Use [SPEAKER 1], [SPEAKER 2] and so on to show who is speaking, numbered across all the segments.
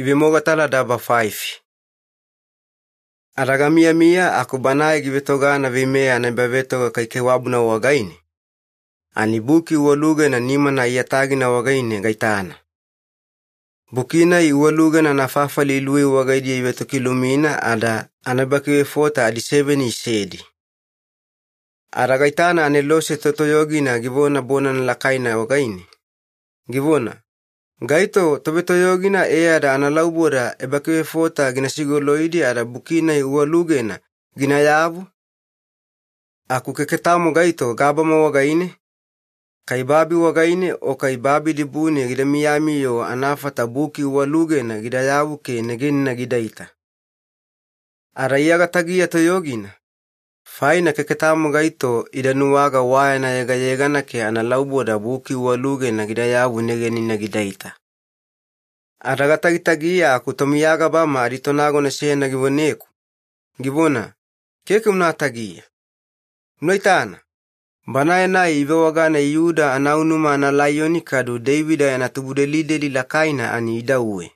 [SPEAKER 1] ibimogatala daba 5. Aragamia mia aku banae gibetogana vimea na bavetoga kaikewabu na wagaini. Ani buki uwaluge na nima na iatagi na wagaini gaitana. Bukina iwaluge na nafafali ilui wagaidi ibeto kilumina ada anabakiwe fota adi 7 isedi. Aragaitana anelose totoyogi na givona bona na lakai na wagaini. Givona. Gaito tobetoyogi na ada analaubora ebakiwe fota ginasigoloidi ada bukina uwaluge na ginayabu. Aku keketamu gaito gabama wagaini. Kaibabi wagaini o kaibabi dibune gida miyami yo anafata buki uwaluge na gidayabu ke negeni na gidaita. Araiyaga tagia toyogina. Faina keketamu gaito idanuwaga waya na yegana ke analauboda buki uwaluge na gidayabu negeni na gidaita. Aragatagitagia aku tomiyaga bama aditonago na siya na givoneku. Givona, keke unatagia. Unaitana. Banae na iwewaga na Yuda anaunuma na layoni kadu Davida anatubudelideli lakaina ani idauwe.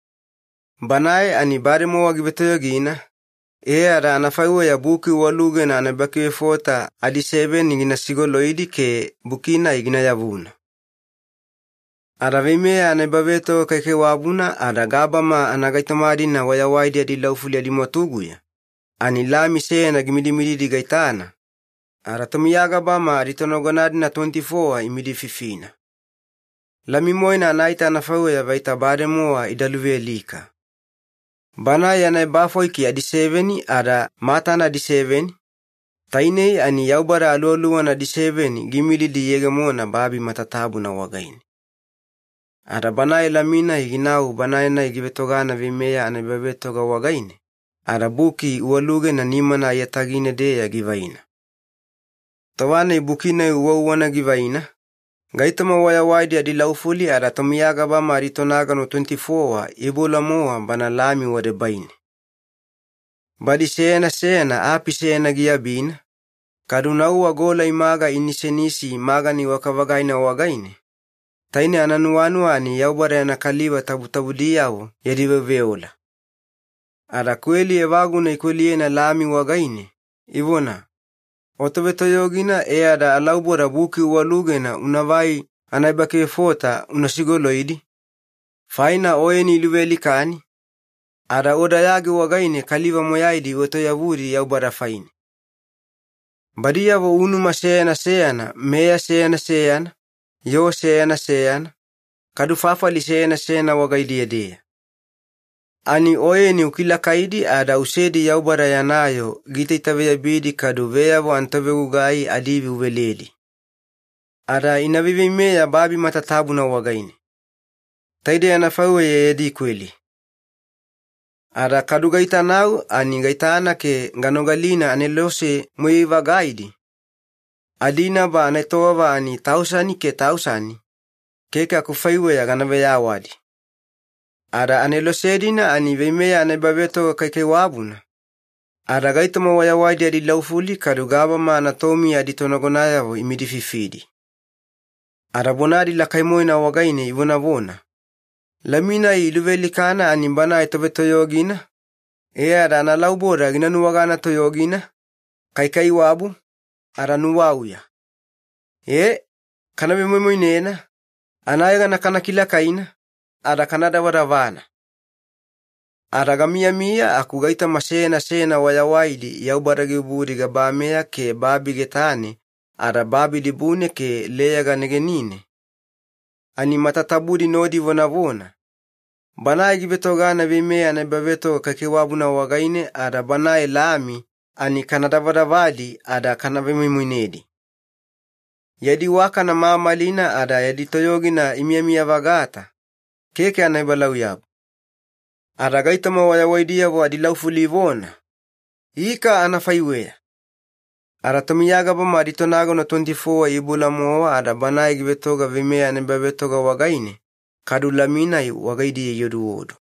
[SPEAKER 1] Banae ani baremo wagibetoyogina. Ada anafaiwa ya buki waluge na anabakiwe fota adi 7 ngina sigoloidi ke bukina igina yabuna. Ada vimea anabaveto kake wabuna ada gabama anagaitamadi na wayawaidi adi laufuli adi motuguya. Ani lami seye na gimidimidi di gaitana. Aratomiyaga bama aditonogonadi na 24 imidi 15. Lami moina anaita anafawe ya vaita bademoa idaluwe lika. Bana yana bafoiki adi 7 ada matana adi 7. Tainei ani yaubara aluoluwa na adi 7 gimili di yegamona babi matatabu na wagaini. Ada banae lamina higinau banae na igibetogana vimea anababetoga wagaini. Ada buki uwaluge na nimana yatagine deya givaina. Tawane bukina uwawana givaina. Gaitama waya waidi adi laufuli ada tomiyaga bama aditonaga no 24 ibola moa bana lami wade baini. Badi sena api sena giyabina. Kadunauwa gola imaga inisenisi maga ni wakavagaina wagaini. Taine ananuanuani yaubare na kaliwa tabudiyawo yadiwe veola. Ada kweli evagu na ikweli na lami wagaini. Ivona. Otobetoyogina ada alaubora buki uwaluge na unavai anaibake fota unasigoloidi. Faina oeni iluweli kani. Ada odayagi wagaini kaliwa moyaidi otoyavuri yaubara faini. Badiyawo unuma seyana, meya seyana, yo seyana, kadufafali seyana wagaidi edea. Ani oeni ukila kaidi ada usedi yaubara yanayo gita itaveya bidi kadu veyawo antove ugai adivi uveleli. Ada inavivi meya babi matatabu na wagaini. Taide yanafawe yedi kweli. Ada kadu gaita nau ani gaitana ke nganogalina anelose muiva gaidi. Adina ba anetowa ani 1000 ke 1000. Keka kufaiwe ya ganaveya wadi. Ada anelosedina ani vimea anebaveto kake wabuna. Ada gaitama wayawaidi adi laufuli kadugaba ma anatomi adi tonagonayawo imidi fifidi. Ada bonadi lakaimoina wagaine ivona. Lamina iluveli kana animbana itoveto yogina. Ada analaubora ginanuwagana toyogina. Kaikai wabu. Ada nuwauya. Kanabe moinena. Anayaga na kanakila kaina. Ada kanada wadavana. Ada gamia aku gaita masena wayawaidi yaubaragi ubudi gabamea ke babi getane. Ada babi dibune ke leyaga negenine. Ani matatabudi nodi vonavona. Banae gibetogana vimea na baveto kakewabuna wagaine ada banae lami ani kanada wadavadi ada kanavemimuinedi. Yadi waka na mamalina ada yadi toyogi na imiamia vagata. Keke anaibalau yabu. Ada gaitama wayawaidia wa adilaufuli ivona. Ika anafaiwea. Ada tomiyaga bama aditonago na 24 ibula moa ada banae gibetoga vimea na babetoga wagaine. Kadu lamina wagaidi yodu wodo.